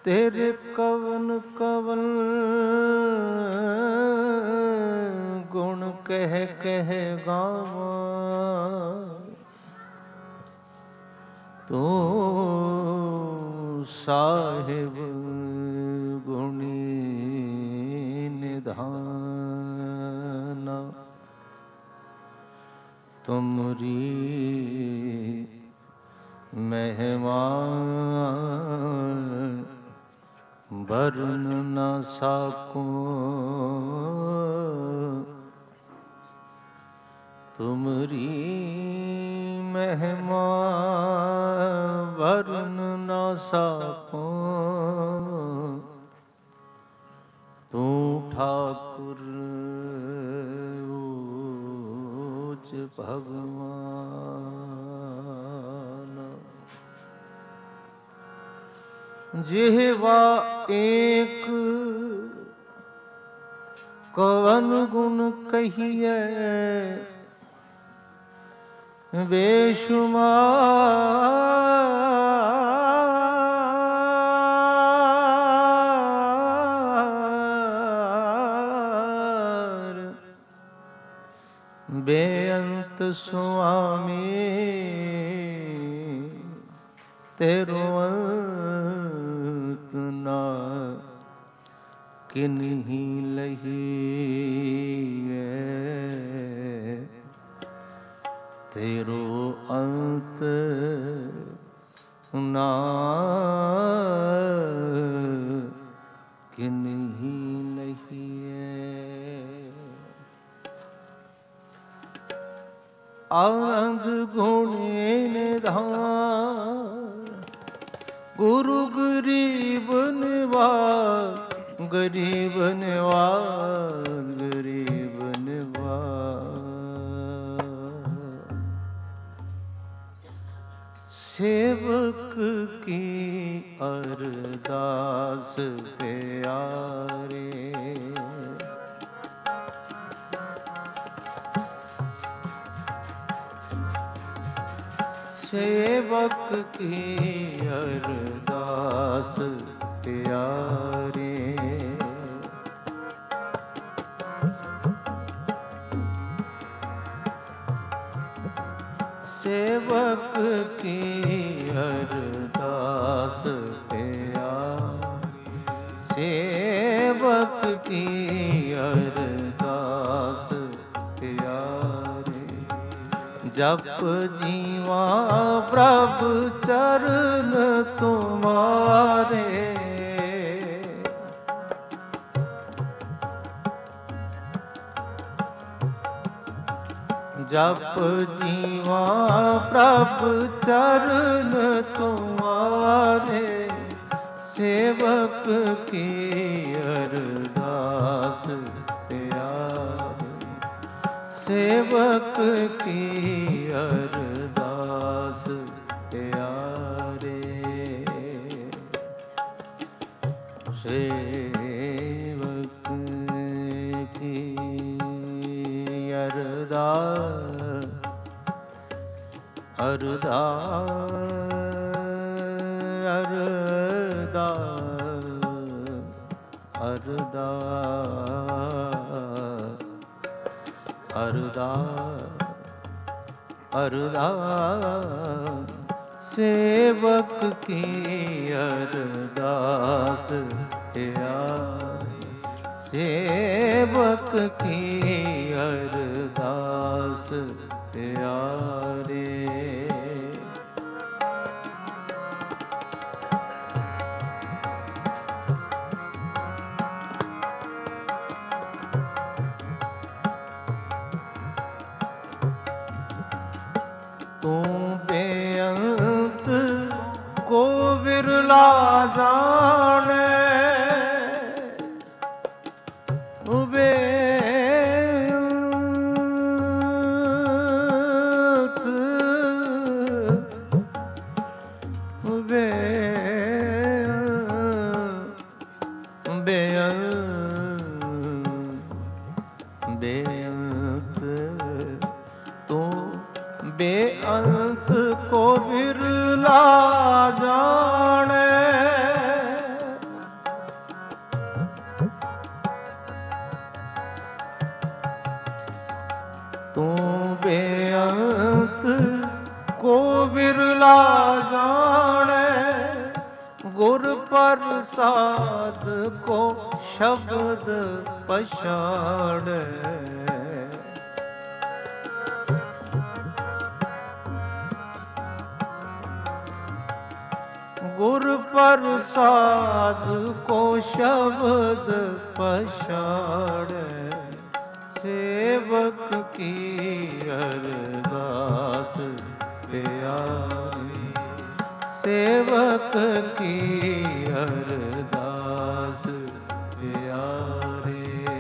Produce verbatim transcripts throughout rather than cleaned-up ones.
तेरे कवन कवन गुण कह कह गावा, तू साहिब गुणी निधाना। तुमरी महिमा वर्ण न साको, तुमरी महिमा वर्ण न साको। तू ठाकुर ऊच भगवान, जिह्वा एक कवन गुण कहिए, बेशुमार बेअंत स्वामी तेरो अंत ना किन्हीं लही है। तेरो अंत ना किन्हीं लही है। आनंद गुणे निधान, गुरु गरीब निवास, गरीब निवास, गरीब निवास। सेवक की अरदास प्यारे, सेवक की अरदास प्यारे। सेवक की अरदास प्यारे, सेवक की अरदास प्यारे। जप जीवा प्रभु चरण तुम्हारे, जप जीवा प्रभु चरण तुम्हारे। सेवक की अरदास प्यारे, सेवक की अरदास प्यारे। सेवक की अरदास, अरदास, अरदास, अरदास, अरदास। सेवक की अरदास प्यारी, सेवक की अरदास प्यारे। तू बेअंत को विरला जाने, बेअंत बेअंत बेअंत तू बेअंत को बिरला जाने, गुर प्रसाद को शब्द पछाड़े। गुर प्रसाद को शब्द पछाड़े। सेवक की अरदास प्यारी, सेवक की अरदास प्यारे।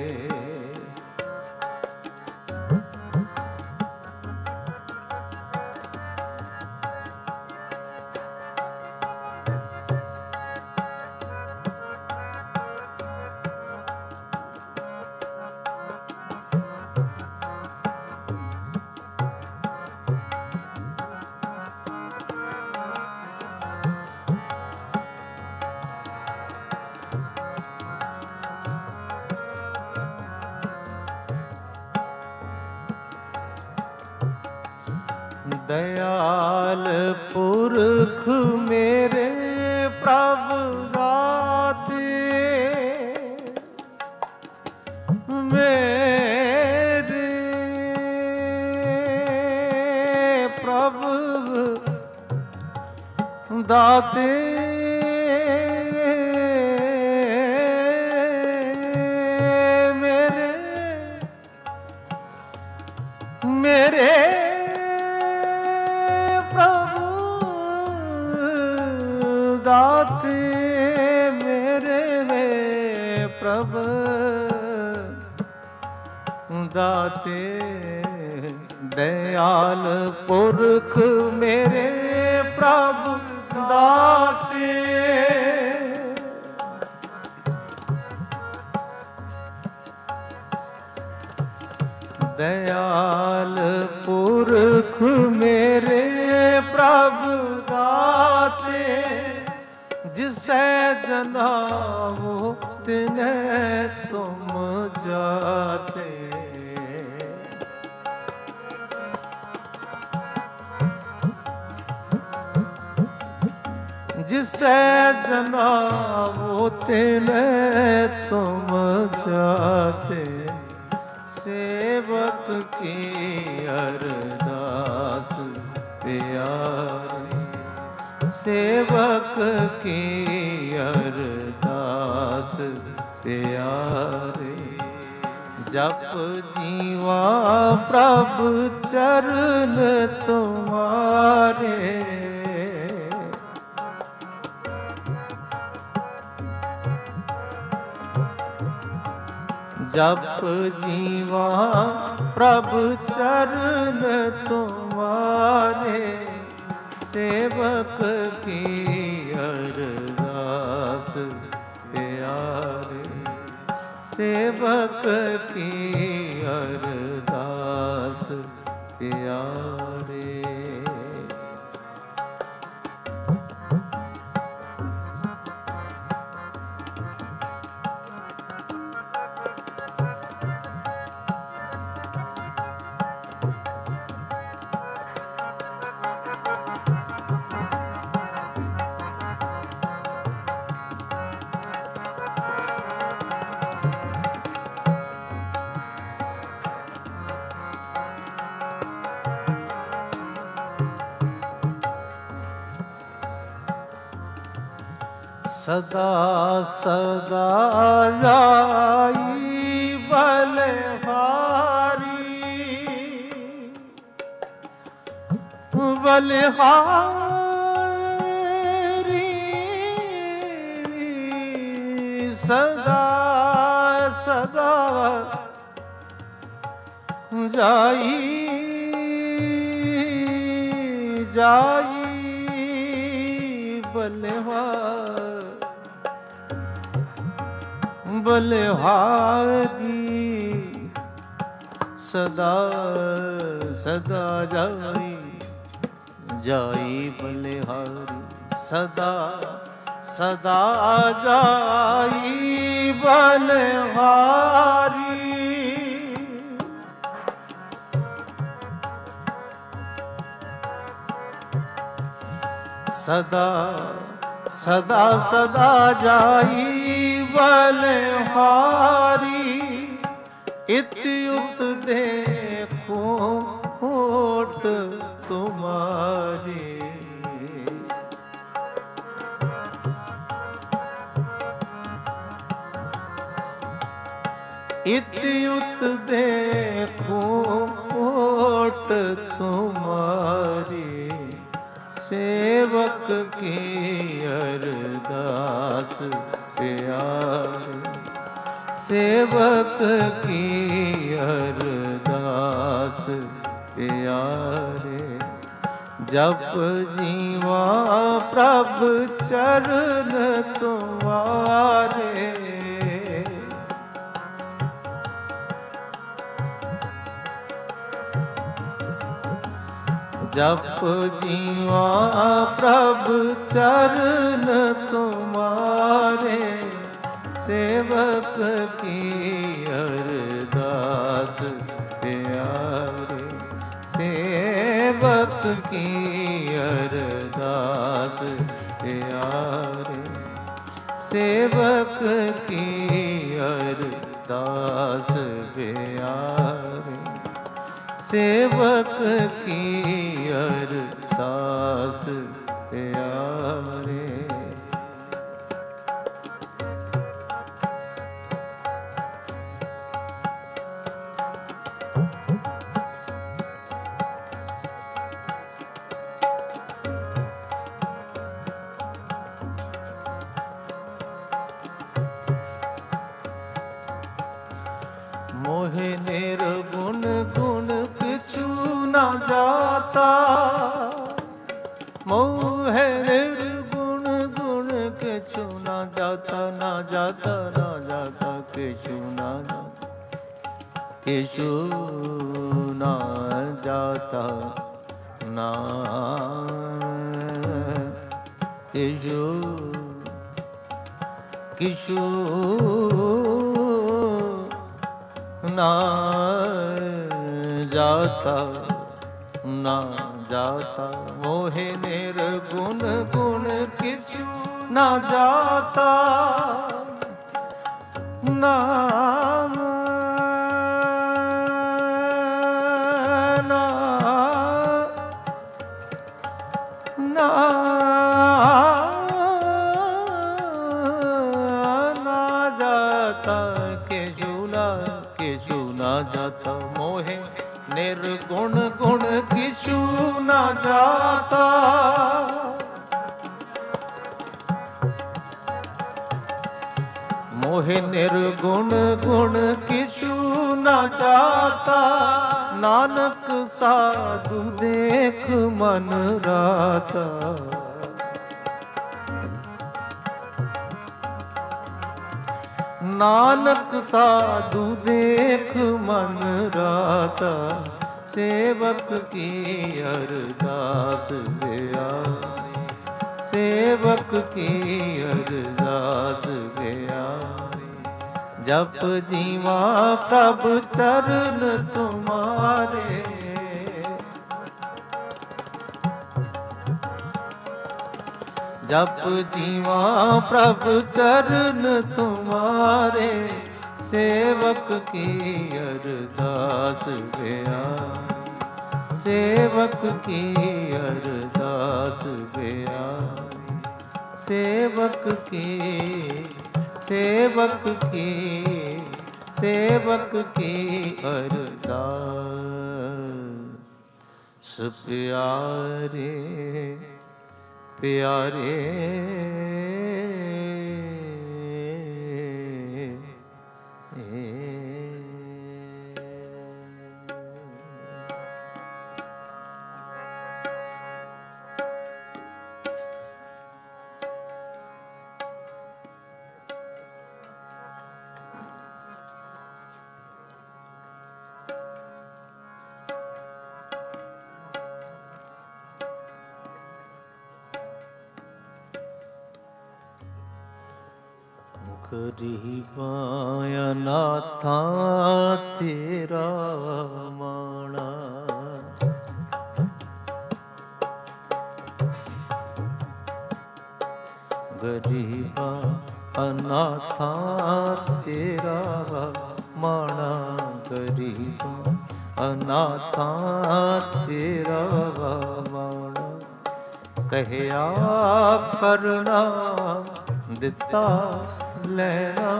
दयाल पुरख मेरे प्रभु दाते, मेरे प्रभु दाते, मेरे मेरे दाते, मेरे वे प्रभु दाते। दयाल पुरख मेरे प्रभु दाते, दयाल पुरख मेरे प्रभु दाते। जिसे जनाओ तिन्हें तुम जाते। जिसे जनाओ तिन्हें तुम जाते। सेवक की अरदास प्यारी, सेवक की अरदास प्यारे। जप जीवा प्रभु चरण तुम्हारे। जप जीवा प्रभु चरण तुम्हारे। सेवक की अरदास प्यारे, सेवक की अरदास प्यारे। सदा सदा जाई बलहारी, बलहारी सदा सदा जाई जाई बलहारी। बलहारी सदा सदा जाई जाई बलहारी। सदा सदा जाई बलहारी। सदा सदा सदा जाई बलिहारी। इत्युत देखो होठ तुम्हारी। इत्युत देखो होठ तुम्हारी। सेवक की अरदास प्यारी। सेवक की अरदास प्यारे। जप जीवा प्रभु चरण तुम्हारे। जप जीवा प्रभु चरण तुम्हारे। सेवक की अरदास प्यारे। सेवक की अरदास प्यारे। सेवक की अरदास प्यारे। सेवक की अरदास प्यारे। मोहे निर्गुण गुण किछु न जाता। मोहे निर्गुण गुण किछु न जाता। न जाता न जाता किछु न जाता। किछु न जाता न किछु किछु ना जाता ना जाता। मोहे निर्गुण गुण किछु ना जाता। ना ना ना ना जाता। किछु ना किछु ना जाता। मोहे निर्गुण गुण किछु ना जाता। मोहे निर्गुण गुण किछु ना जाता। नानक साधु देख मन राता। नानक साधु देख मन राता। सेवक की अरदास प्यारी। सेवक की अरदास प्यारी। जप जीवा प्रभु चरण तुम्हारे। जप जीवा प्रभु चरण तुम्हारे। सेवक की अरदास प्यारी। सेवक की अरदास प्यारी। सेवक की सेवक की सेवक की अरदास प्यारे प्यारे। गरीबाया नाथा तेरा माना। ਗਰੀਬਾ ਅਨਾਥਾਂ ਤੇਰਾ ਮਾਣਾ ਗਰੀਬਾ ਅਨਾਥਾਂ ਤੇਰਾ ਮਾਣਾ ਕਹਿਆ ਕਰਨਾ ਦਿੱਤਾ ਲੈਣਾ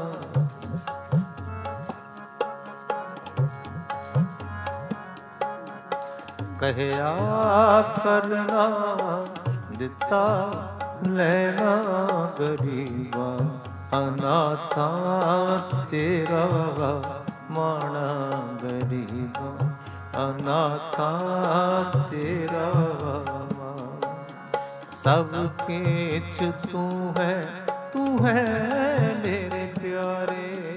ਕਹਿਆ ਕਰਨਾ ਦਿੱਤਾ ਲੈਣਾ ਗਰੀਬਾ ਅਨਾਥਾਂ ਤੇਰਾ ਮਾਣਾ ਗਰੀਬਾ ਅਨਾਥਾਂ ਤੇਰਾ ਮਾਣਾ ਸਭ ਕਿਛ ਤੂੰ ਹੈ ਤੂੰ ਹੈ ਮੇਰੇ ਪਿਆਰੇ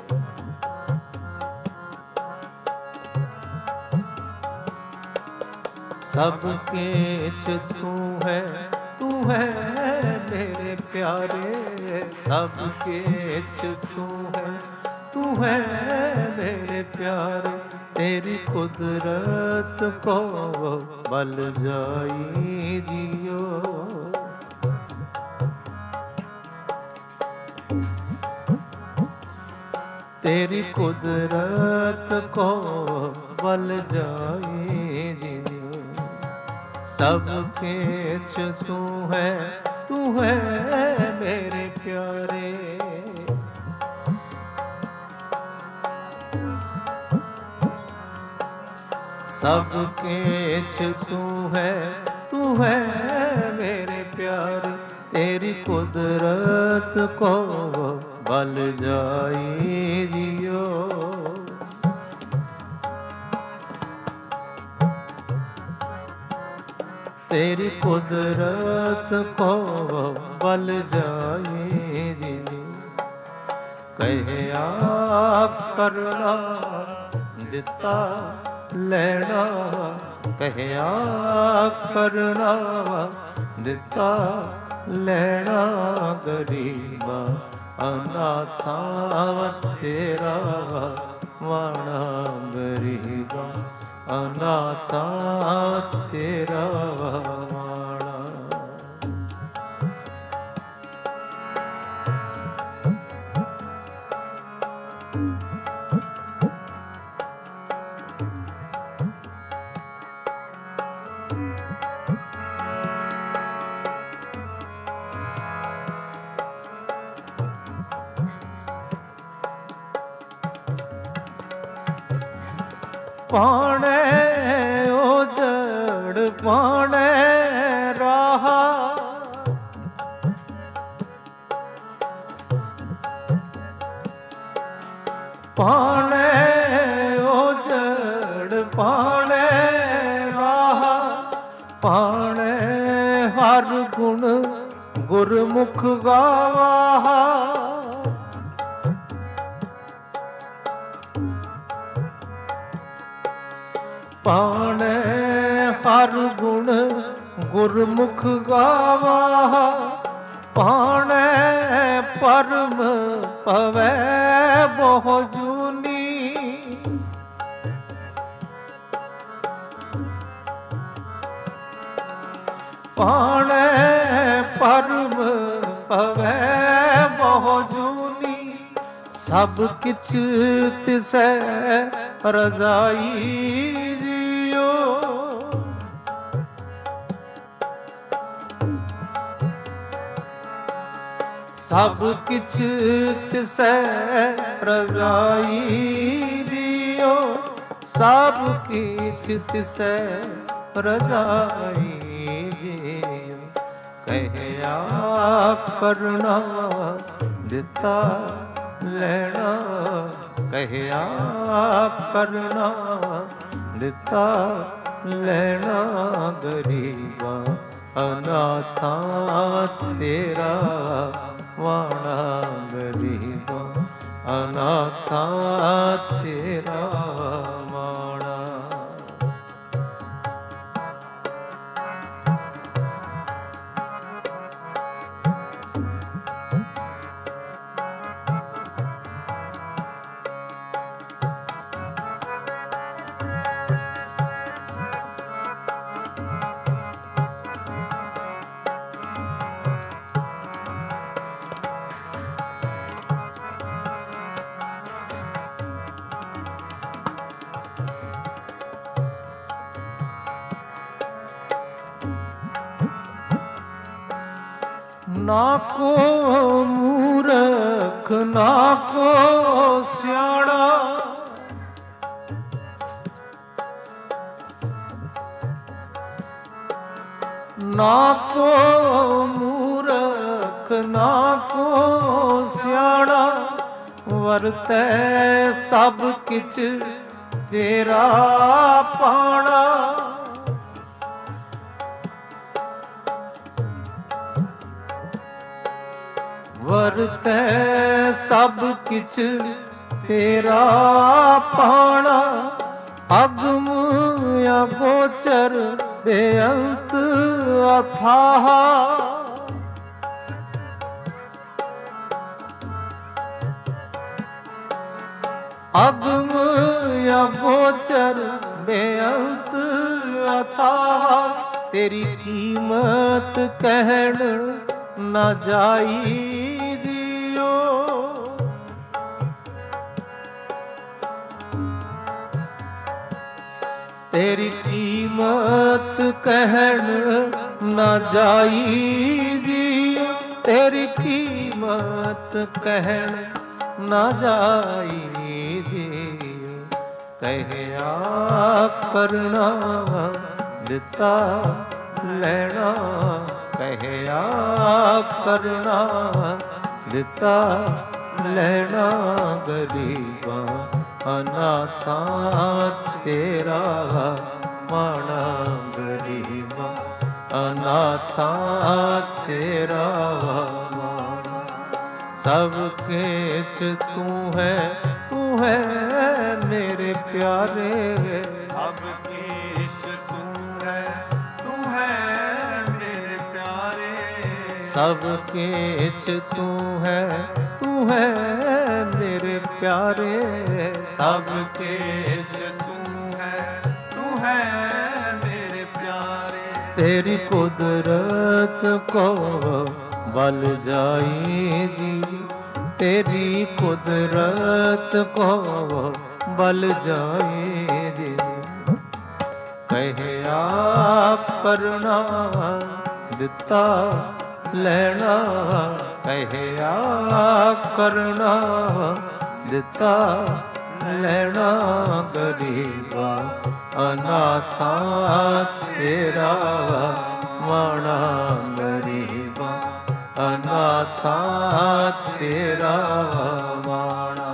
ਸਭ ਕਿਛ ਤੂੰ ਹੈ ਤੂੰ ਹੈ ਮੇਰੇ ਪਿਆਰੇ ਸਭ ਕਿਛ ਤੂੰ ਹੈ ਤੂੰ ਹੈ ਮੇਰੇ ਪਿਆਰੇ ਤੇਰੀ ਕੁਦਰਤ ਕੋ ਬਲ ਜਾਈ ਜਿਓ ਤੇਰੀ ਕੁਦਰਤ ਕੋ ਬਲ ਜਾਈ ਜਿਓ ਸਭ ਕਿਛ ਤੂੰ ਹੈ ਤੂੰ ਹੈ ਮੇਰੇ ਪਿਆਰੇ ਸਭ ਕਿਛ ਤੂੰ ਹੈ ਤੂੰ ਹੈ ਮੇਰੇ ਪਿਆਰੇ ਤੇਰੀ ਕੁਦਰਤ ਕੋ ਬਲ ਜਾਈ ਜਿਓ ਤੇਰੀ ਕੁਦਰਤ ਕੋ ਬਲ ਜਾਈ ਜਿਓ ਕਹਿਆ ਕਰਨਾ ਦਿੱਤਾ ਲੈਣਾ ਕਹਿਆ ਕਰਨਾ ਦਿੱਤਾ ਲੈਣਾ ਗਰੀਬਾ ਅਨਾਥਾਂ ਤੇਰਾ ਮਾਣਾ ਗਰੀਬਾ ਅਨਾਥਾਂ ਤੇਰਾ ਮਾਣਾ ਪਾਣੇ ਉਜੜ ਪਾਣੇ ਰਾਹ ਪਾਣੇ ਉਜੜ ਪਾਣੇ ਰਾਹ ਪਾਣੇ ਹਰ ਗੁਣ ਗੁਰਮੁਖ ਗਾਵਾ ਪਾਣੇ ਹਰ ਗੁਣ ਗੁਰਮੁਖ ਗਾਵਾ ਪਾਣੇ ਪਰਮ ਪਵੈ ਬਹੁ ਜੂਨੀ ਪਾਣੇ ਪਰਮ ਪਵੈ ਬਹੁ ਜੂਨੀ ਸਭ ਕਿਛ ਤਿਸੈ ਰਜ਼ਾਈ ਸਭ ਕਿਛ ਤਿਸੈ ਰਜ਼ਾਈ ਦਿਓ ਸਭ ਕਿਛ ਤਿਸੈ ਰਜ਼ਾਈ ਜਿਓ ਕਹਿਆ ਕਰਨਾ ਦਿੱਤਾ ਲੈਣਾ ਕਹਿਆ ਕਰਨਾ ਦਿੱਤਾ ਲੈਣਾ ਗਰੀਬਾ ਅਨਾਥਾਂ ਤੇਰਾ ਵਾਣਾ ਗਰੀਬਾ ਅਨਾਥਾਂ ਤੇਰਾ ਵਾਣਾ ਨਾ ਕੋ ਮੂਰਖ ਨਾ ਕੋ ਸਿਆਣਾ, ਨਾ ਕੋ ਮੂਰਖ ਨਾ ਕੋ ਸਿਆਣਾ, ਵਰਤੈ ਸਭ ਕਿਛ ਤੇਰਾ ਪਾਣਾ। ਵਰਤੈ ਸਭ ਕਿਛ ਤੇਰਾ ਪਾਣਾ, ਅਗਮ ਅਗੋਚਰ ਬੇਅੰਤ ਅਥਾਹ। ਅਗਮ ਅਗੋਚਰ ਬੇਅੰਤ ਅਥਾਹ, ਤੇਰੀ ਕੀਮਤ ਕਹਿਣ ਨਾ ਜਾਈ ਜੀਓ। ਤੇਰੀ ਕੀਮਤ ਕਹਿਣ ਨਾ ਜਾਈ ਜੀਓ, ਤੇਰੀ ਕੀਮਤ ਕਹਿਣ ਨਾ ਜਾਈ ਜੀਓ। ਕਹਿਆ ਕਰਨਾ ਦਿੱਤਾ ਲੈਣਾ, ਕਹਿਆ ਕਰਨਾ ਦਿੱਤਾ ਲੈਣਾ, ਗਰੀਬਾਂ ਅਨਾਥਾਂ ਤੇਰਾ ਮਾਣਾ। ਗਰੀਬਾਂ ਅਨਾਥਾਂ ਤੇਰਾ ਮਾਣਾ। ਸਭ ਕਿਛ ਤੂੰ ਹੈ ਤੂੰ ਹੈ ਮੇਰੇ ਪਿਆਰੇ, ਸਭ ਕਿਛ ਤੂੰ ਹੈ ਤੂੰ ਹੈ ਮੇਰੇ ਪਿਆਰੇ। ਸਭ ਕਿਛ ਤੂੰ ਹੈ ਤੂੰ ਹੈ ਮੇਰੇ ਪਿਆਰੇ। ਸਭ ਕਿਛ ਤੂੰ ਹੈ ਤੂੰ ਹੈ ਮੇਰੇ ਪਿਆਰੇ। ਤੇਰੀ ਕੁਦਰਤ ਕੋ ਬਲ ਜਾਈ ਜੀ, ਤੇਰੀ ਕੁਦਰਤ ਕੋ ਬਲ ਜਾਈ ਜੀ। ਕਹਿਆ ਕਰਨਾ ਦਿੱਤਾ ਲੈਣਾ, ਕਹਿਆ ਕਰਨਾ ਦਿੱਤਾ ਲੈਣਾ, ਗਰੀਬਾਂ ਅਨਾਥਾਂ ਤੇਰਾ ਮਾਣਾ। ਗਰੀਬਾਂ ਅਨਾਥਾਂ ਤੇਰਾ ਮਾਣਾ।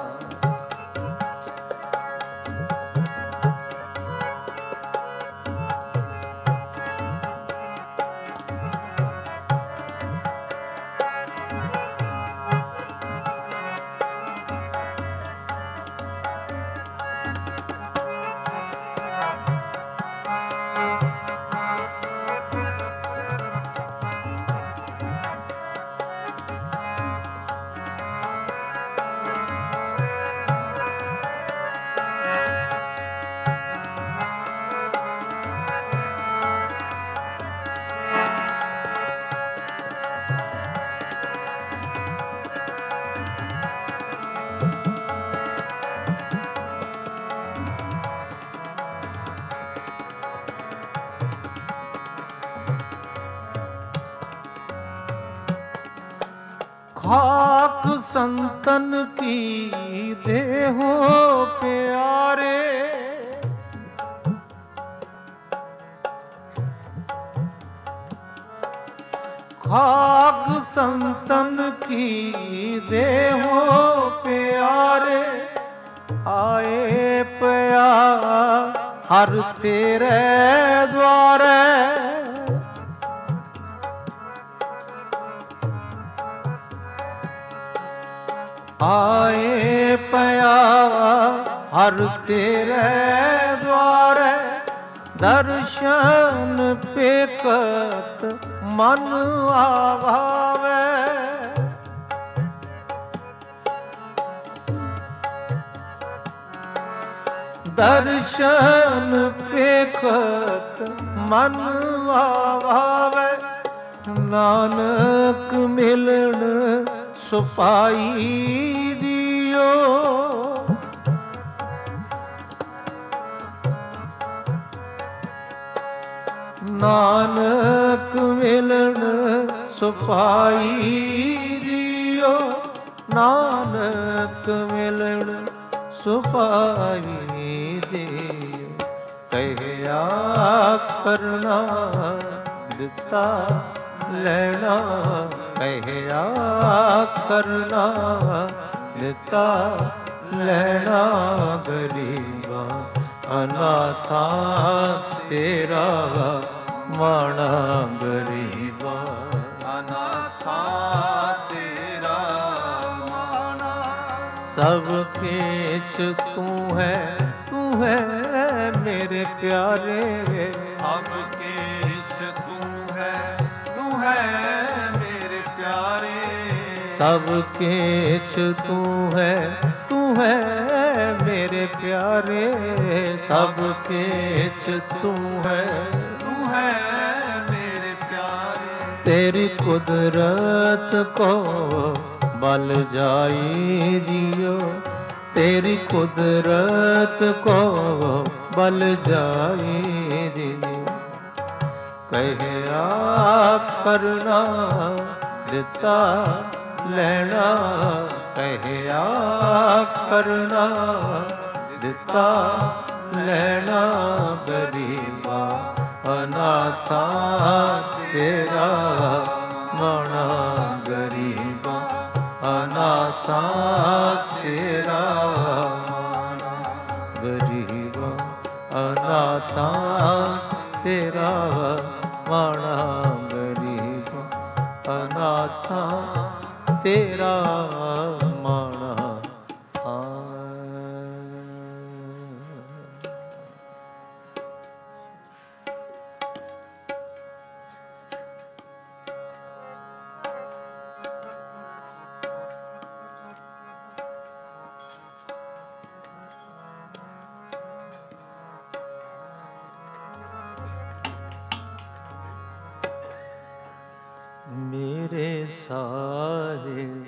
ਖਾਕ ਸੰਤਨ ਕੀ ਦੇਹੋ ਪਿਆਰੇ, ਖਾਕ ਸੰਤਨ ਕੀ ਦੇਹੋ ਪਿਆਰੇ। ਆਏ ਪਿਆ ਹਰ ਤੇਰੇ ਦੁਆਰੇ, ਆਏ ਪਿਆ ਹਰ ਤੇਰੇ ਦੁਆਰੇ। ਦਰਸ਼ਨ ਪੇਖਤ ਮਨ ਆਵਾਵੇ, ਦਰਸ਼ਨ ਪੇਖਤ ਮਨ ਆਵਾਵੇ। ਨਾਨਕ ਮਿਲਣ ਸੁਪਾਈ ਜੀਓ, ਨਾਨਕ ਮਿਲਣ ਸੁਪਾਈ ਜੀਓ ਨਾਨਕ ਮਿਲਣ ਸੁਪਾਈ ਜੀਓ ਕਹਿਆ ਕਰਨਾ ਦਿੱਤਾ ਲੈਣਾ ਕਹਿਆ ਕਰਨਾ ਦਿੱਤਾ ਲੈਣਾ ਗਰੀਬਾ ਅਨਾਥਾ ਤੇਰਾ ਮਾਣਾ ਗਰੀਬਾ ਅਨਾਥਾ ਤੇਰਾ ਮਾਣਾ ਸਭ ਕਿਛ ਤੂੰ ਹੈ ਤੂੰ ਹੈ ਮੇਰੇ ਪਿਆਰੇ ਸਭ ਕਿਛ ਤੂੰ ਹੈ ਤੂੰ ਹੈ ਮੇਰੇ ਪਿਆਰੇ ਸਭ ਕਿਛ ਤੂੰ ਹੈ ਤੂੰ ਹੈ ਮੇਰੇ ਪਿਆਰੇ ਸਭ ਕਿਛ ਤੂੰ ਹੈ ਤੂੰ ਹੈ ਮੇਰੇ ਪਿਆਰੇ ਤੇਰੀ ਕੁਦਰਤ ਕੋ ਬਲ ਜਾਈ ਜੀਓ ਤੇਰੀ ਕੁਦਰਤ ਕੋ ਬਲ ਜਾਈ ਜੀਓ ਕਹਿਆ ਕਰਨਾ ਦਿੱਤਾ ਲੈਣਾ ਕਹਿਆ ਕਰਨਾ ਦਿੱਤਾ ਲੈਣਾ ਗਰੀਬਾ ਅਨਾਥਾ ਤੇਰਾ ਮਾਣਾ ਗਰੀਬਾ ਅਨਾਥਾ ਤੇਰਾ ਮਾਣਾ ਗਰੀਬਾ ਅਨਾਥਾ ਤੇਰਾ ਮਾਣਾ ਗਰੀਬਾ ਅਨਾਥਾ ਤੇਰਾ ਮਾਣਾ ਮੇਰੇ ਸਾਹਿਬ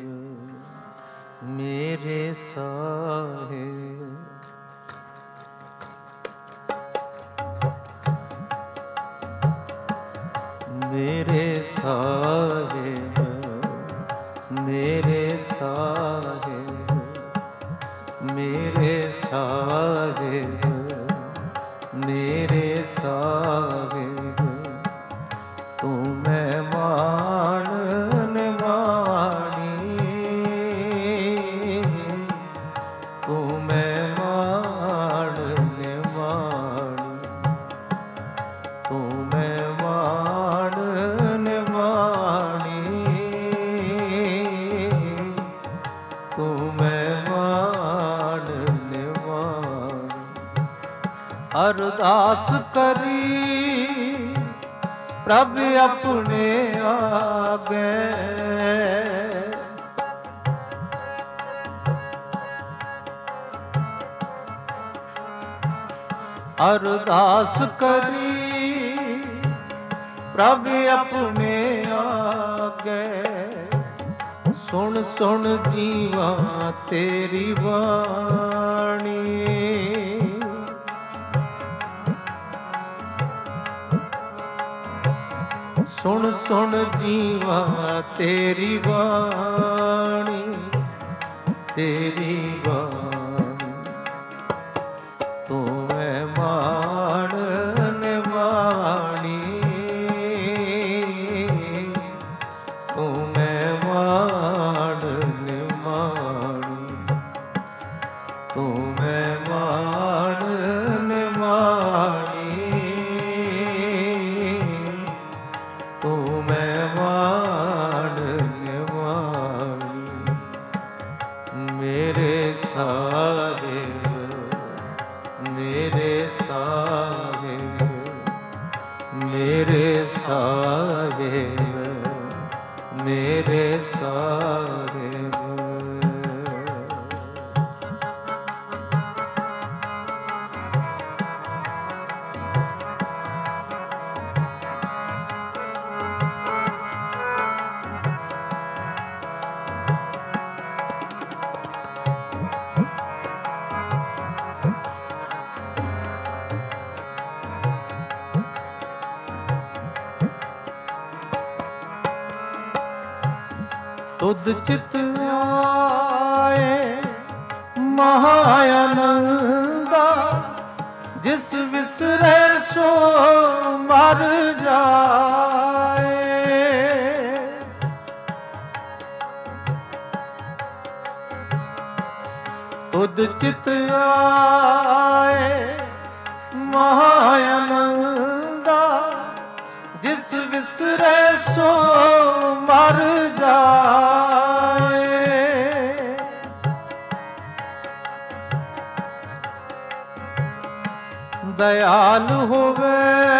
ਮੇਰੇ ਸਾਹਿਬ ਮੇਰੇ ਸਾਹਿਬ ਮੇਰੇ ਸਾਹਿਬ ਮੇਰੇ ਸਾਹਿਬ ਮੇਰੇ ਸਾਹਿਬ ਤੂੰ ਮਹਿਮਾਨ ਨਿਵਾਣੀ ਤੂੰ ਮਹਿਮਾਨ ਨਿਵਾਣੀ ਤੂੰ ਮਹਿਮਾਨ ਨਿਵਾਣੀ ਤੂੰ ਮਹਿਮਾਨ ਨਿਵਾਣੀ ਅਰਦਾਸ ਕਰੀ ਪ੍ਰਭ ਆਪਣੇ ਆਗੇ ਅਰਦਾਸ ਕਰੀ ਪ੍ਰਭ ਆਪਣੇ ਆਗੇ ਸੁਣ ਸੁਣ ਜੀਵਾ ਤੇਰੀ ਬਾਣੀ ਸੁਣ ਸੁਣ ਜੀਵਾ ਤੇਰੀ ਬਾਣੀ ਤੇਰੀ ਬਾਣੀ ਤੂੰ ਮਹਿਮਾਨ ਨਿਵਾਣੀ ਤੂੰ ਮਹਿਮਾਨ ਨਿਵਾਣੀ ਤੂੰ ਮਹਿਮਾਨ ਨਿਵਾਣੀ ਤੂੰ ਮਹਿਮਾਨ ਨਿਵਾਣੀ ਮੇਰੇ ਸਾਹਿਬ ਮੇਰੇ ਸਾਹਿਬ ਮੇਰੇ ਸਾਹਿਬ ਮੇਰੇ ਸਾਹਿਬ ਤੁਧ ਚਿਤ ਆਏ ਮਹਾਆਨੰਦਾ, ਜਿਸ ਵਿਸਰੇ ਸੋ ਮਰ ਜਾਏ। ਤੁਧ ਚਿਤ ਆਏ ਮਹਾਆਨੰਦਾ, ਜਿਸ ਵਿਸਰੇ ਸੋ ਮਰ ਜਾਏ। ਦਇਆਲ ਹੋਵੇ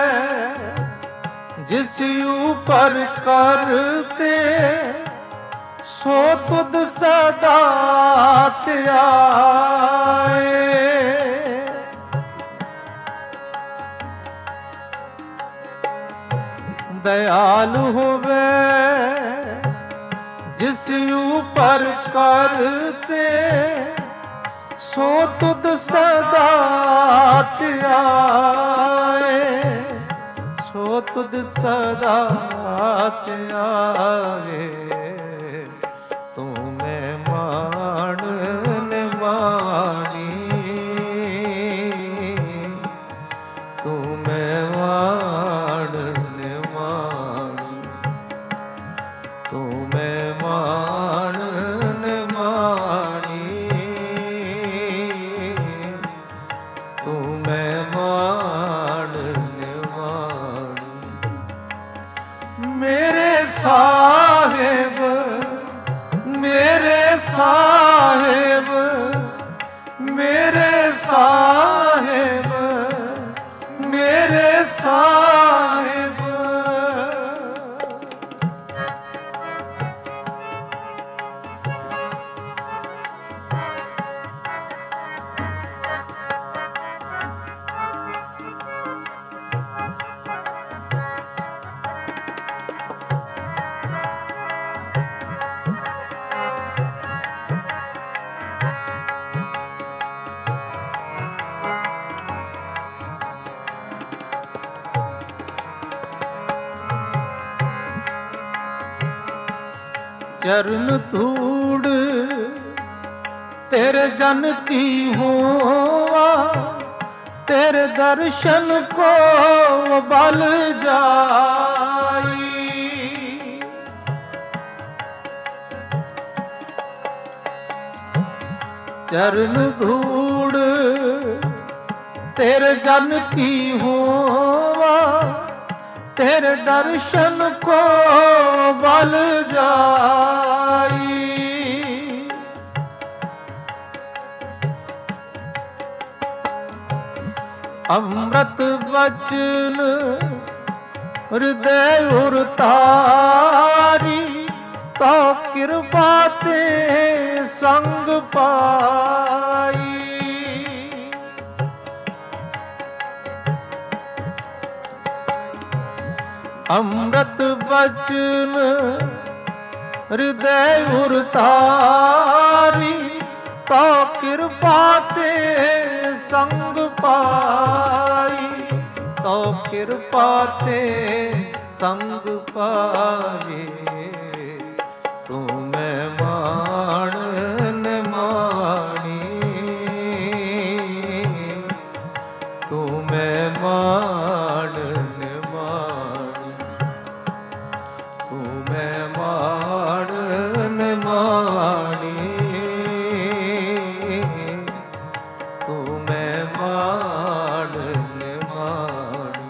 ਜਿਸ ਉਪਰ ਕਰਤੇ, ਸੋ ਤੁਧ ਸਦਾ ਧਿਆਏ। ਦਇਆਲ ਹੋਵੇ ਜਿਸ ਉਪਰ ਕਰਤੇ, ਸੋ ਤੁਧ ਸਦਾ ਧਿਆਏ। ਸੋ ਤੁਧ ਸਦਾ ਧਿਆਏ। ਤੂੰ ਮਹਿਮਾਨ ਨਿਮਾਣੀ, ਤੂੰ ਮਹਿਮਾਨ ਨਿਮਾਣੀ, ਤੂੰ ਮਹਿਮਾਨ ਨਿਮਾਣੀ, ਤੂੰ ਮਹਿਮਾਨ ਨਿਮਾਣੀ। ਮੇਰੇ ਸਾਹਿਬ ਮੇਰੇ ਸਾਹਿਬ ਮੇਰੇ ਸਾਹਿਬ ਮੇਰੇ ਸਾਹਿਬ। चरण धूड़ तेरे जन की होवा, तेरे दर्शन को बल जाई। चरण धूड़ तेरे जन की होवा, तेरे दर्शन को बल जाई। अमृत वचन हृदय उरतारी, तो कृपा ते संग पाई। अमृत वचन हृदय उरतारी, तो कृपा ते संग पाई। तो कृपा ते संग पाए। तू मेहमान निमानी, तू मेहमान निमानी, तू मेहमान निमानी, तू मेहमान निमानी।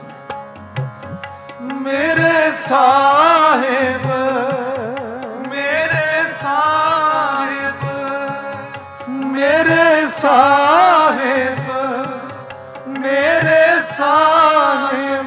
मेरे साहिब मेरे साहिब मेरे साहिब मेरे साहिब।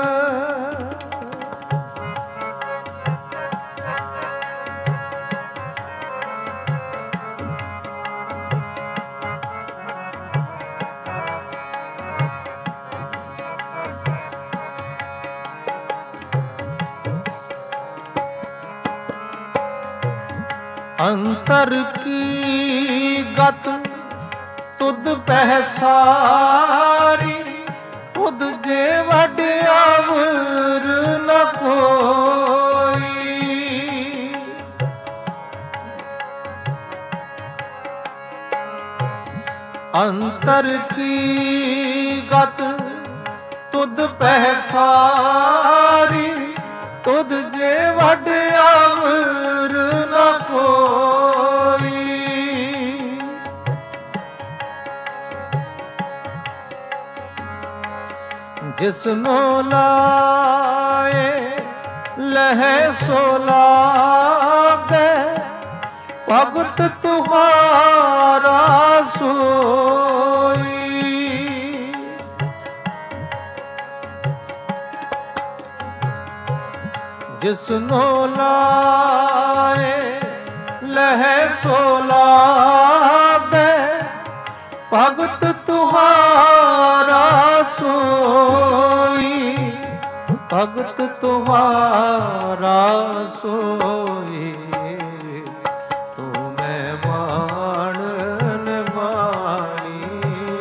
अंतर की गत तुद पहसारी, खुद जे वड्यावर न कोई। ਅੰਤਰ ਕੀ ਗਤ ਤੁਧ ਪਹਿਸਾਰੀ, ਤੁਧ ਜੇ ਵੱਡ ਅਵਰ ਨ ਕੋਈ। ਜਿਸਨੋ ਲਾਏ ਲਹੈ ਸੋ ਲਾਗੈ, ਭਗਤ ਤੁਮਾਰਾ ਸੋਈ। ਜਿਸਨੋ ਲਾਏ ਲਹੈ ਸੋ ਲਾਗੈ, ਭਗਤ ਤੁਮਾਰਾ ਸੋਈ। ਭਗਤ ਤੁਮਾਰਾ ਸੋਈ। ਤੂੰ ਮੈਂ ਮਾਣ ਨਿਮਾਣੀ,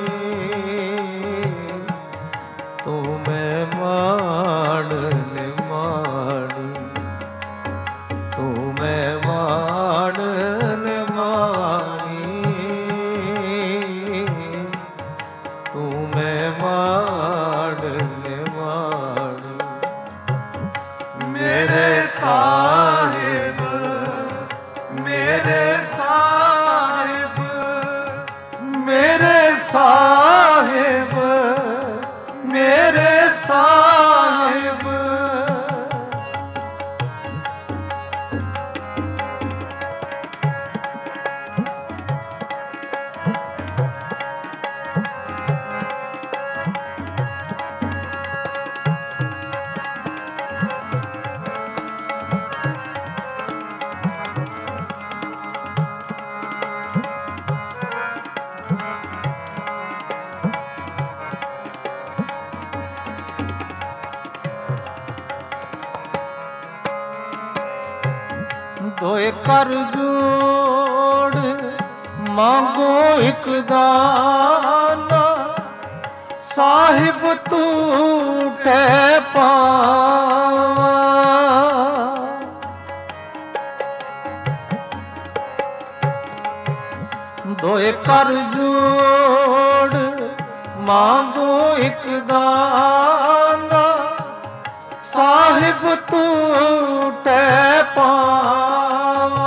ਤੂੰ ਮੈਂ ਮਾਣ ਨਿਮਾਣੀ, ਤੂੰ ਮੈਂ ਮਾਣ ਨਿਮਾਣੀ, ਤੂੰ ਮੈਂ ਮਾਣ ਨਿਮਾਣੀ। ਮੇਰੇ ਸਾਹਿਬ, ਮੇਰੇ ਸਾਹਿਬ, ਮੇਰੇ ਸਾਹਿਬ, ਮੇਰੇ ਸਾਹਿਬ। ਦੋਏ ਕਰ ਜੋੜ ਮੰਗੋ ਇੱਕ ਦਾਨਾ, ਸਾਹਿਬ ਟੂਟੇ ਪਾਵਾਂ। ਦੋਏ ਕਰ ਜੋੜ ਮੰਗੋ ਇੱਕ ਦਾਨਾ, ਸਾਹਿਬ ਟੂਟੇ ਪਾਵਾਂ।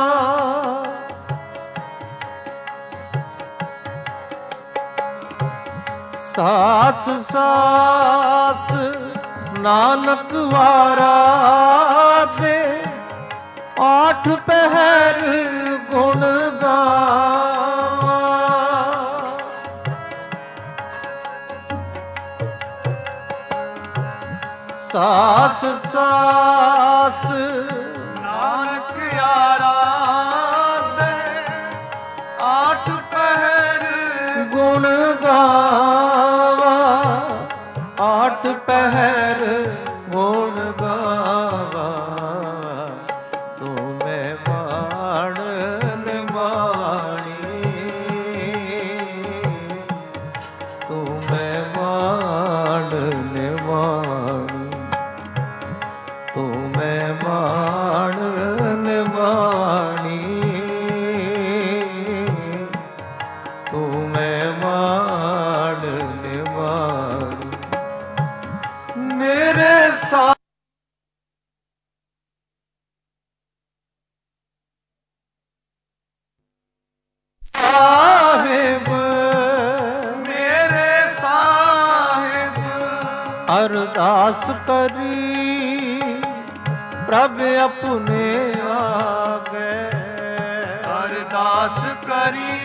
ਸਾਸ ਸਾਸ ਨਾਨਕ ਵਾਰਾ ਦੇ, ਆਠ ਪਹਿਰ ਗੁਣ ਗਾਵਾਂ। ਸਾਸ ਸਾਸ ਨਾਨਕ ਆਰਾਧੇ, ਆਠ ਪਹਿਰ ਗੁਣ ਗਾਵਾ, ਆਠ ਪਹਿਰ ਗੁਣ ਗਾਵਾ। ਤੂੰ ਮੈਂ ਮਾਣ ਨਿਮਾਣੀ, ਤੂੰ ਮੈਂ ਮਾਣ ਨਿਮਾਣੀ, ਤੂੰ ਮੈਂ ਮਾਣ ਨਿਮਾਣੀ, ਤੂੰ ਮੈਂ ਮਾਣ ਨਿਮਾਣੀ। ਮੇਰੇ ਸਾਹਿਬ, ਮੇਰੇ ਸਾਹਿਬ, ਅਰਦਾਸ ਕਰੀ ਪ੍ਰਭ ਆਪਣੇ ਆਗੇ। ਅਰਦਾਸ ਕਰੀ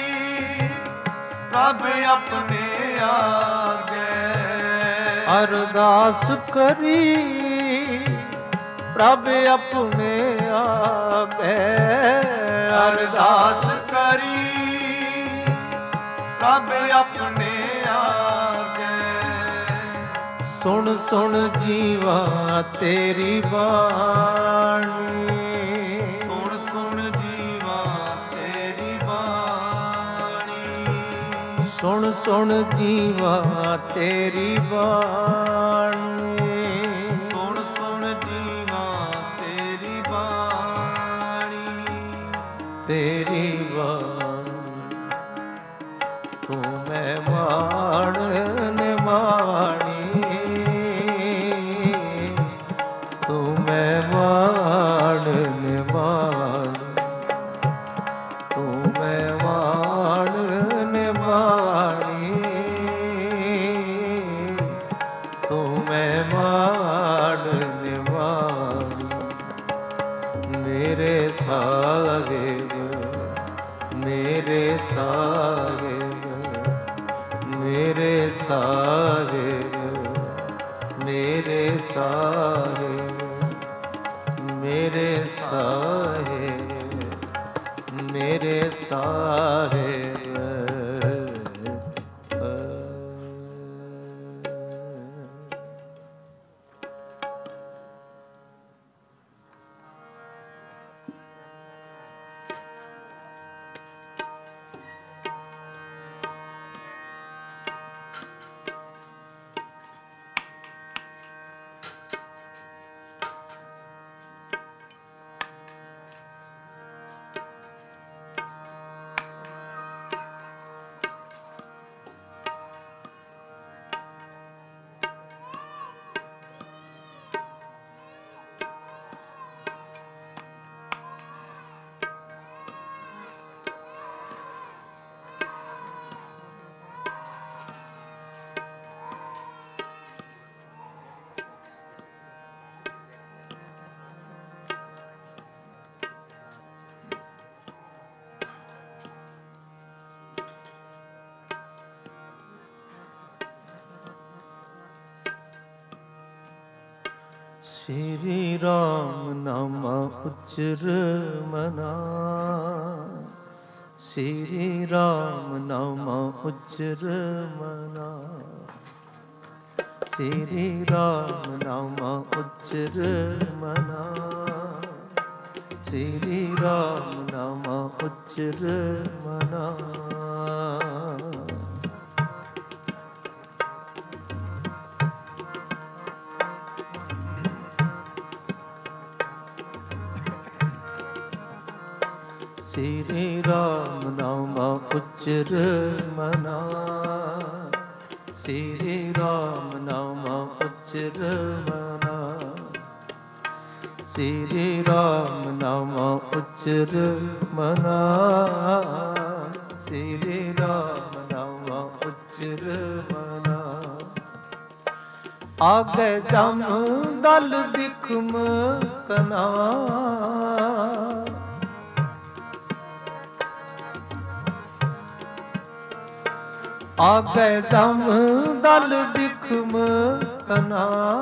ਪ੍ਰਭ ਆਪਣੇ ਆਗੇ। ਅਰਦਾਸ ਕਰੀ ਪ੍ਰਭ ਆਪਣੇ ਆਗੇ। ਅਰਦਾਸ ਕਰੀ ਪ੍ਰਭ ਆਪਣੇ ਆਗੇ। ਸੁਣ ਸੁਣ ਜੀਵਾ ਤੇਰੀ ਬਾਣੀ, ਸੁਣ ਸੁਣ ਜੀਵਾ ਤੇਰੀ ਬਾਣੀ। ਸੁਣ ਸੁਣ ਜੀਵਾ ਤੇਰੀ ਬਾਣੀ। ਸੁਣ ਸੁਣ ਜੀਵਾ ਤੇਰੀ ਬਾਣੀ। ਤੇਰੀ ਬਾਣੀ ਤੂੰ ਮਹਿਮਾਨ ਨਿਮਾਣੀ, ਤੂੰ ਮਹਿਮਾਨ ਨਿਮਾਣੀ, ਤੂੰ ਮਹਿਮਾਨ ਨਿਮਾਣੀ, ਤੂੰ ਮਹਿਮਾਨ ਨਿਮਾਣੀ। ਮੇਰੇ ਸਾਹਿਬ, ਮੇਰੇ ਸਾਹਿਬ, ਮੇਰੇ ਸਾਹਿਬ, ਮੇਰੇ ਸਾਹਿਬ, ਮੇਰੇ ਸਾਹਿਬ, ਮੇਰੇ ਸਾਹਿਬ। ਸ਼੍ਰੀ ਰਾਮ ਨਾਮ ਉਚਰ ਮਨਾ, ਸ਼੍ਰੀ ਰਾਮ ਨਾਮ ਉਚਰ ਮਨਾ, ਸ਼੍ਰੀ ਰਾਮ ਨਾਮ ਉਚਰ ਮਨਾ, ਸ਼੍ਰੀ ਰਾਮ ਨਾਮ ਉਚਰ ਮਨਾ। ਸ਼੍ਰੀ ਰਾਮ ਨਾਮ ਉਚਰ ਮਨਾ, ਸ਼੍ਰੀ ਰਾਮ ਨਾਮ ਉਚਰ ਮਨਾ, ਸ਼੍ਰੀ ਰਾਮ ਨਾਮ ਉਚਰ ਮਨਾ, ਸ਼੍ਰੀ ਰਾਮ ਨਾਮ ਉਚਰ ਮਨਾ। ਆਗੇ ਜਮ ਦਲ ਬਿਖਮ ਕਨਾ, ਆਗੇ ਜਮ ਦਲ ਬਿਖਮ ਕਨਾ,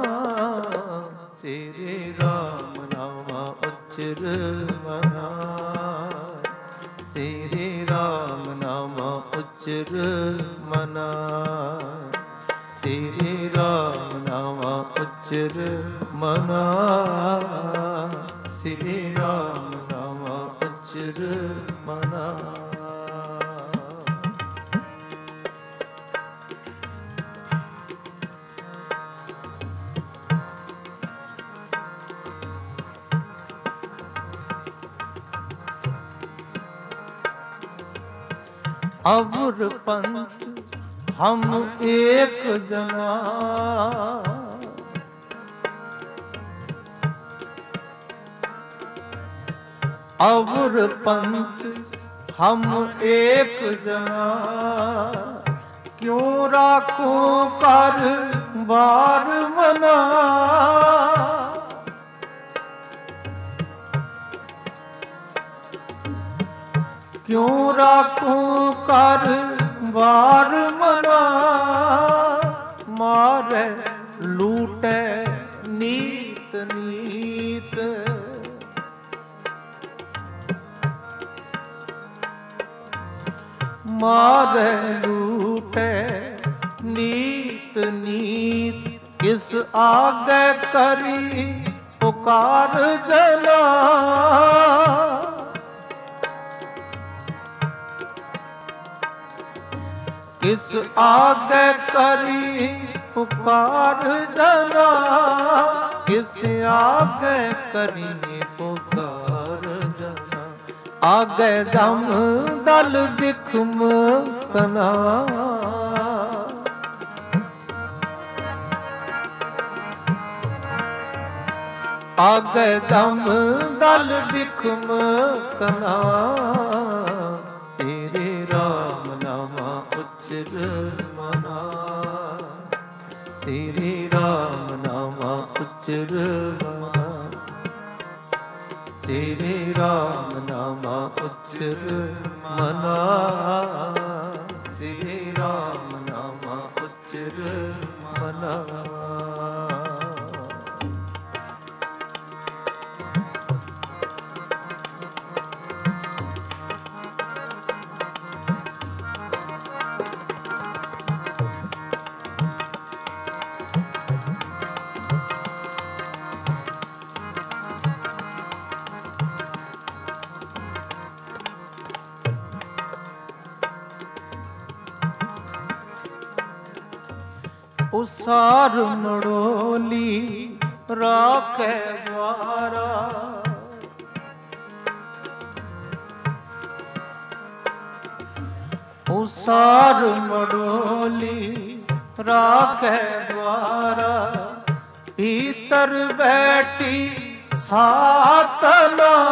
ਸ਼੍ਰੀ ਰਾਮ ਨਾਮ ਉਚਰ ਮਨਾ, ਸ਼੍ਰੀ ਰਾਮ ਨਾਮ ਉਚਰ ਮਨਾ, ਸ਼੍ਰੀ ਰਾਮ ਨਾਮ ਉਚਰ ਮਨਾ, ਸ਼੍ਰੀ ਰਾਮ ਨਾਮ ਉਚਰ ਮਨਾ। अवर पंच हम एक जना, अवर पंच हम एक जना, क्यों राखो कर बार मना। क्यों राखूं कर बार मना, मारे लूटे नीत नीत। मारे लूटे नीत नीत, किस आगे करी पुकार जना। किस आगे करी पुकार जना, किस आगे करी पुकार जना। आगे जम दल बिखम ਕਨਾ। ਆਗੇ ਜਮ ਦਲ ਬਿਖਮ ਕਨਾ। ਸ੍ਰੀ ਰਾਮ ਨਾਮਾ ਉਚਰ ਮਨਾ। ਸ੍ਰੀ ਰਾਮ ਨਾਮਾ ਉਚਰ ਮਨਾ। ਸ੍ਰੀ ਰਾਮ ਨਾਮਾ ਉਚਰ ਮਨਾ। ਸ੍ਰੀ ਰਾਮ ਨਾਮਾ ਉਚਰ ਮਨਾ। ਉਸਾਰ ਮੜੋਲੀ ਰਾਖੈ ਦੁਆਰਾ। ਉਸਾਰ ਮੜੋਲੀ ਰਾਖੈ ਦੁਆਰਾ। ਭੀਤਰ ਬੈਠੀ ਸਾਤਨਾ।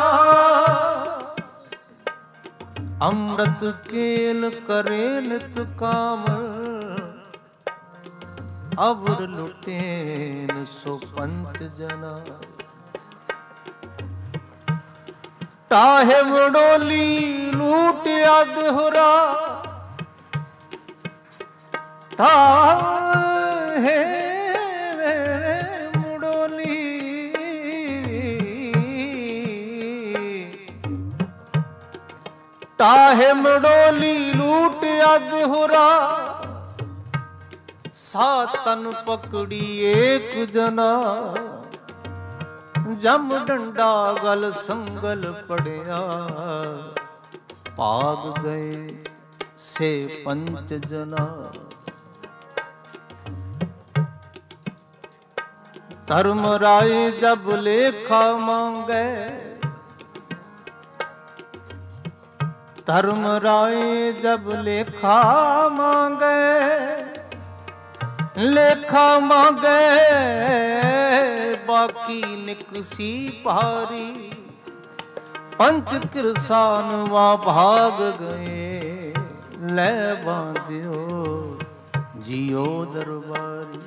ਅੰਮ੍ਰਿਤ ਕੇਲ ਕਰੇ ਨਿਤ ਕਾਮ। ਅਵਰ ਲੁਟੇਨ ਸੋ ਪੰਚ ਜਨਾ। ਤਾਹੇ ਮੜੋਲੀ ਲੂਟਿਆ ਦੇਹੁਰਾ। ਤਾਹੇ ਮੜੋਲੀ ਤਾਹੇ ਮੜੋਲੀ ਲੂਟਿਆ ਦੇਹੁਰਾ। ਸਾਤਨ ਪਕੜੀ ਏਕ ਜਨਾ। ਜਮ ਡੰਡਾ ਗਲ ਸੰਗਲ ਪੜਿਆ। ਭਾਗ ਗਏ ਸੇ ਪੰਚ ਜਨਾ। ਧਰਮ ਰਾਏ ਜਬ ਲੇਖਾ ਮੰਗੈ। ਧਰਮ ਰਾਏ ਜਬ ਲੇਖਾ ਮੰਗੈ। ਲੇਖਾ ਮੰਗੈ ਬਾਕੀ ਨਿਕਸੀ ਭਾਰੀ। ਪੰਚ ਕਿਰਸਾਨ ਵਾ ਭਾਗ ਗਏ। ਲੈ ਬਾਂਧਿਓ ਜਿਉ ਦਰਬਾਰੀ।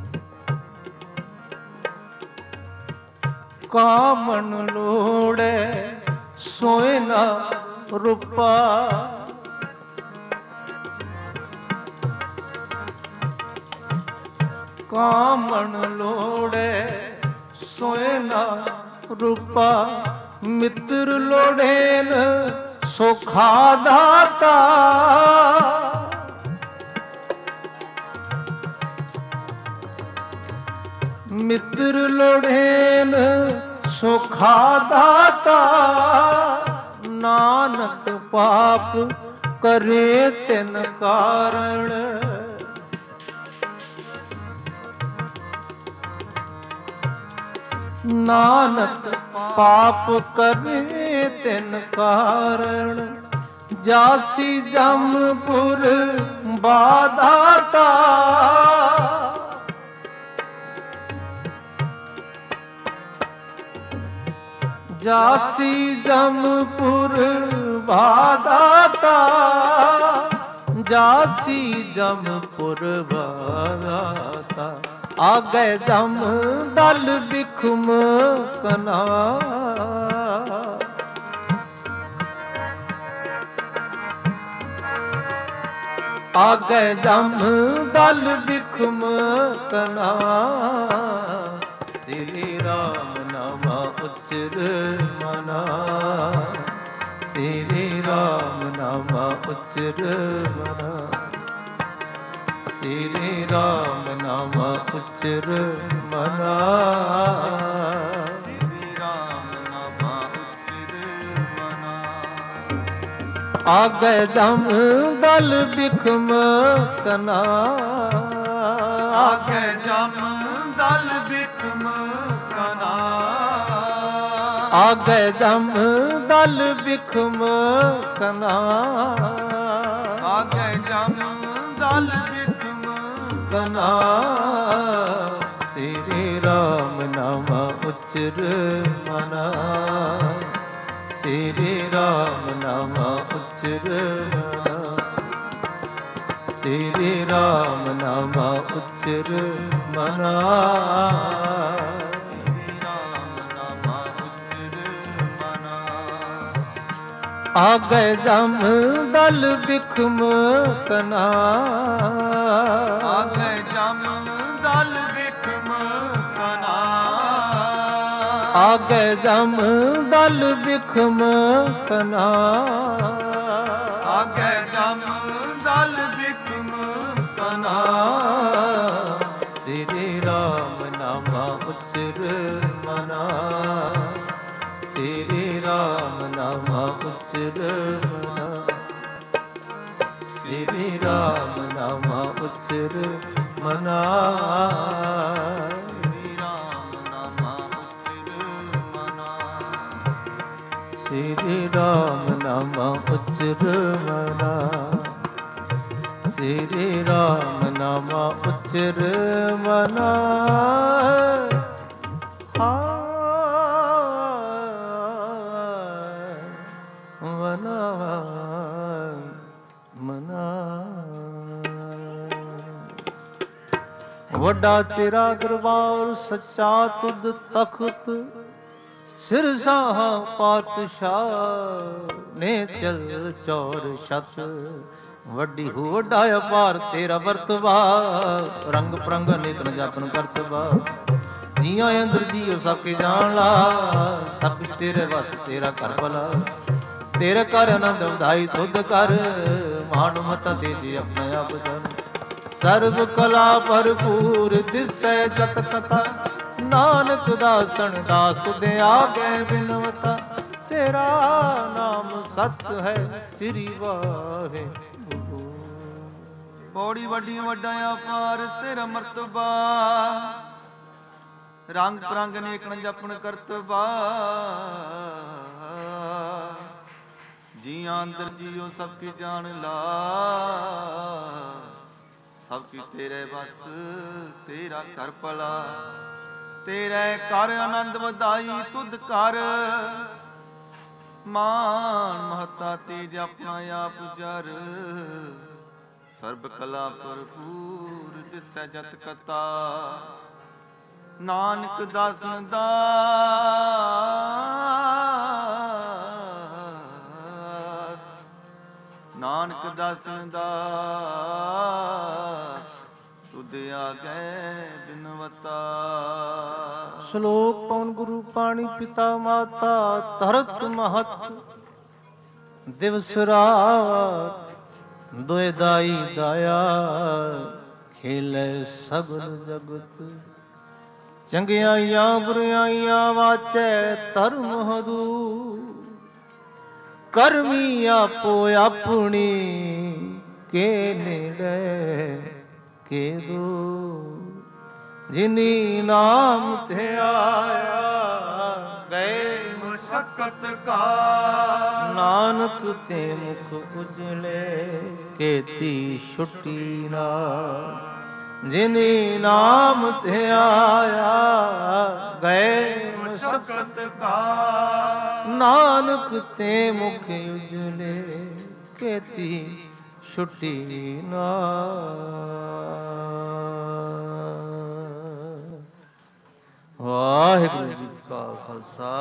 ਕਾਮਣ ਲੋੜੈ ਸੋਇ ਨਾ ਰੂਪਾ। ਕਾਮਣ ਲੋੜੈ ਸੋਇ ਨਾ ਰੂਪਾ। ਮਿੱਤਰ ਲੋੜੇਨ ਸੋਖਾ ਦਾਤਾ। ਮਿੱਤਰ ਲੋੜੇਨ ਸੋਖਾ ਦਾਤਾ। ਨਾਨਕ ਪਾਪ ਕਰੇ ਤਿਨ ਕਾਰਣ। ਨਾਨਕ ਪਾਪ ਕਰੇ ਤਿਨ ਕਾਰਣ। ਜਾਸੀ ਜਮਪੁਰ ਬਾਧਾਤਾ। ਜਾਸੀ ਜਮਪੁਰ ਬਾਧਾਤਾ। ਜਾਸੀ ਜਮਪੁਰ ਬਾਧਾਤਾ। ਆਗੇ ਜਮ ਦਲ ਬਿਖਮ ਕਨਾ। ਆਗੇ ਜਮ ਦਲ ਬਿਖਮ ਕਨਾ। ਸ੍ਰੀ ਰਾਮ ਨਾਮਾ ਉਚਰ ਮਨਾ। ਸ੍ਰੀ ਰਾਮ ਨਾਮਾ ਉਚਰ ਮਨਾ। ਸ੍ਰੀ ਰਾਮ ਨਾਮਾ ਉਚਰ ਮਨਾ। ਸ੍ਰੀ ਰਾਮ ਨਾਮਾ ਉਚਰ ਮਨਾ। ਆਗੇ ਜਮ ਦਲ ਬਿਖਮ ਕਨਾ। ਆਗੇ ਜਮ ਦਲ ਬਿਖਮ ਕਨਾ। ਆਗੇ ਜਮ ਦਲ ਬਿਖਮ ਕਨਾ ਆਗੇ ਜਮ ਦਲ ਬਿਖਮ ਕਨਾ ਸ੍ਰੀ ਰਾਮ ਨਾਮ ਉਚਰ ਮਨਾ ਸ੍ਰੀ ਰਾਮ ਨਾਮ ਉਚਰ ਮਨਾ ਸ੍ਰੀ ਰਾਮ ਨਾਮ ਉਚਰ ਮਨਾ ਆਗੇ ਜਮ ਦਲ ਬਿਖਮ ਕਨਾ ਆਗੇ ਜਮ ਦਲ ਬਿਖਮ ਕਨਾ ਆਗੇ ਜਮ ਦਲ ਬਿਖਮ ਕਨਾ ਆਗੇ ਜਮ ਦਲ ਬਿਖਮ ਕਨਾ ਸ੍ਰੀ ਰਾਮ ਨਾਮ ਉਚਰ ਮਨਾ ਸ੍ਰੀ ਰਾਮ ਨਾਮ ਉਚਰ ਮਨਾ ਸ੍ਰੀ ਰਾਮ ਨਾਮ ਉਚਰ ਮਨਾ ਸ੍ਰੀ ਰਾਮ ਨਾਮ ਉਚਰ ਮਨਾ ਸ੍ਰੀ ਰਾਮ ਨਾਮ ਉਚਰ ਮਨਾ ਸ੍ਰੀ ਰਾਮ ਨਾਮ ਉਚਰ ਮਨਾ ਵੱਡਾ ਤੇਰਾ ਦਰਬਾਰ ਸੱਚਾ ਤੁਧ ਤਖਤ ਸਿਰ ਸਾਹ ਪਾਤਸ਼ਾਹ ਨੇ ਚਲ ਚੌਰ ਛਤ ਵੱਡੀ ਹੋ ਵੱਡਾ ਅਪਾਰ ਤੇਰਾ ਵਰਤਵਾ ਰੰਗ ਪ੍ਰੰਗ ਨੇਤਨ ਜਾਤਨ ਕਰਤਵਾ ਜੀਆਂ ਅੰਦਰ ਜੀਓ ਸਭ ਕੇ ਜਾਣ ਲਾ ਸਭ ਕੁਛ ਤੇਰੇ ਵਸ ਤੇਰਾ ਘਰ ਭਲਾ ਤੇਰੇ ਕਰ ਆਨੰਦ ਵਧਾਈ ਤੁਧ ਕਰ ਮਾਨ ਮਤਾ ਤੇਜ ਆਪਣੇ ਆਪ ਜਨ ਸਰਬ ਕਲਾ ਭਰਪੂਰ ਦਿਸੈ ਜਤ ਕਥਾ ਨਾਨਕ ਦਾਸਨ ਦਾਸ ਤੁਧੇ ਆਗੇ ਬਿਨਵਤਾ ਤੇਰਾ ਨਾਮ ਸਤ ਹੈ ਸ੍ਰੀ ਵਾਹਿਗੁਰੂ ਬੋੜੀ ਵੱਡੀ ਵੱਡਾ ਅਪਾਰ ਤੇਰਾ ਮਰਤਬਾ ਰੰਗ ਪ੍ਰੰਗ ਨੇਕਣ ਜਪਣ ਕਰਤਬਾ ਜੀਆਂ ਅੰਦਰ ਜੀਓ ਸਭ ਕੀ ਜਾਣ ਲਾ ਸਭ ਕੀ ਤੇਰੇ ਬਸ ਤੇਰਾ ਕਰ ਭਲਾ ਤੇਰੇ ਕਰ ਆਨੰਦ ਵਧਾਈ ਤੁਧ ਕਰ ਮਾਨ ਮਹਤਾ ਤੇਜ ਆਪਣਾ ਆਪ ਜਰ ਸਰਬ ਕਲਾ ਭਰਪੂਰ ਦਿਸੈ ਜਤ ਕਤਾ ਨਾਨਕ ਦਾਸਨ ਦਾਸ ਨਾਨਕ ਦਾਸਨ ਦਾਸ ਤੁਧ ਆਗੇ ਬਿਨਵਤਾ ਸ਼ਲੋਕ ਪਵਨ ਗੁਰੂ ਪਾਣੀ ਪਿਤਾ ਮਾਤਾ ਧਰਤ ਮਹਤ ਦਿਵਸ ਰਾਤ ਦੋਇ ਦਾਈ ਦਾਇਆ ਖੇਲੇ ਸਗਲ ਜਗਤ ਚੰਗਿਆਈਆਂ ਬੁਰਾਈਆਂ ਵਾਚੈ ਧਰਮ ਹਦੂ ਕਰਮੀ ਆਪੋ ਆਪਣੀ ਕੇ ਨੇੜੇ ਕੇ ਦੋ ਜਿਨੀ ਨਾਮ ਤੇ ਆਇਆ ਗਏ ਮੁਸ਼ਕਤ ਕਾ ਨਾਨਕ ਤੇ ਮੁਖ ਉਜਲੇ ਕੇਤੀ ਛੁੱਟੀ ਨਾ ਜਿਨੀ ਨਾਮ ਤੇ ਆਇਆ ਗਏ ਮੁਸ਼ਕਤ ਕਾ ਨਾਨਕ ਤੇ ਮੁਖ ਉਜਲੇ ਕੇਤੀ ਛੁੱਟੀ ਨਾ ਵਾਹਿਗੁਰੂ ਜੀ ਕਾ ਖਾਲਸਾ